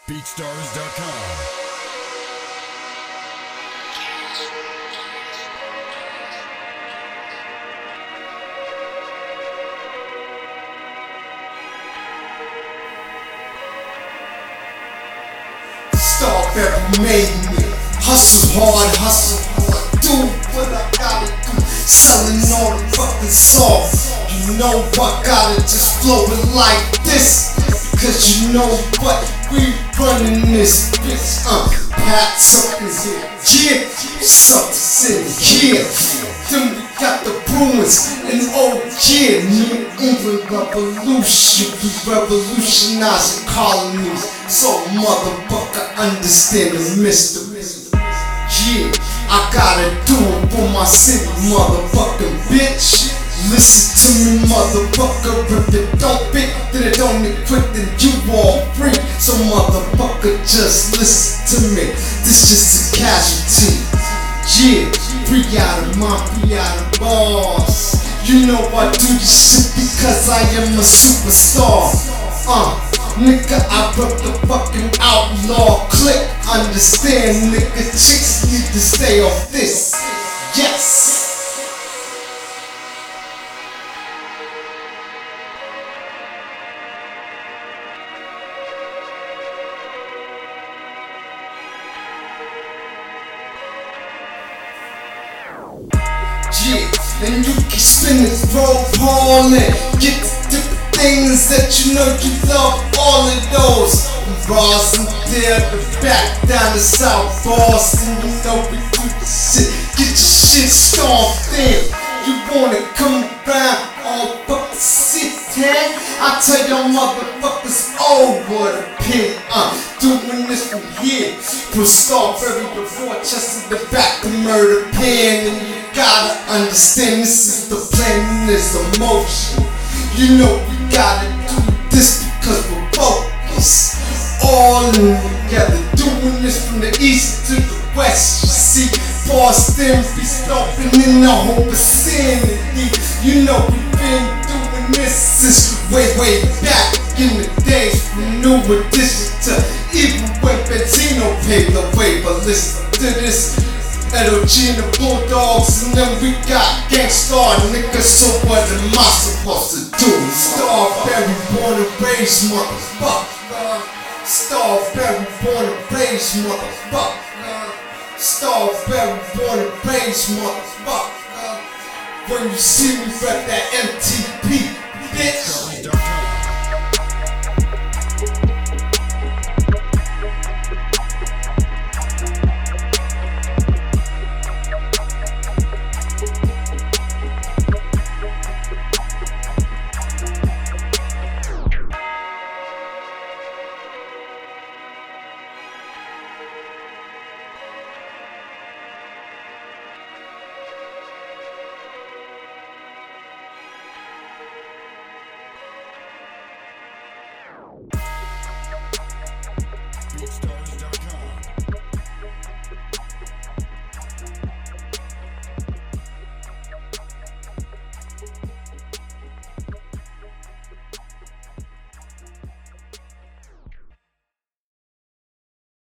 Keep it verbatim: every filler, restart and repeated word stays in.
Beatstars dot com. Starberry made me hustle hard, hustle hard, do what I gotta do, selling all the fucking sauce. You know I gotta just flow it like this, cause you know what, we running this bitch. Uh, Pat Suckers here, yeah, Suckers in here. Then we got the Bruins and oh yeah, New England Revolution, we revolutionizing colonies. So motherfucker understand the mystery. Yeah, I gotta do it for my city, motherfucking bitch. Listen to me, motherfucker. If it don't fit, then it don't equip, then you all free. So motherfucker, just listen to me. This just a casualty. Yeah, free out of my, free out of bars. You know I do this shit because I am a superstar. Uh, nigga, I broke the fucking outlaw clique. Understand, nigga, chicks need to stay off this. Yes. Yeah, and you can spin this roll ball and get the different things that you know you love, all of those. Ross and there, the back down to South Boston, you know we do the shit. Get your shit stomped in. You wanna come around all fucking shit, man? I tell y'all motherfuckers over the pin. Uh, doing this from here, from Starberry to Rochester, the back to Murder Pen. And you gotta understand this is the plan, this the motion. You know we gotta do this because we're focused. All in together, doing this from the east to the west. You see, Boston be stomping in the whole vicinity. You know we've been doing this since way, way back in the days. From New Edition to even when Benzino paved the way. But listen to this, L O G and the Bulldogs, and then we got Gangstar niggas. So what am I supposed to do? Starberry born and raised, motherfucker. Starberry born and raised, motherfucker. Starberry born and raised, motherfucker. When you see me rep that M T P, bitch.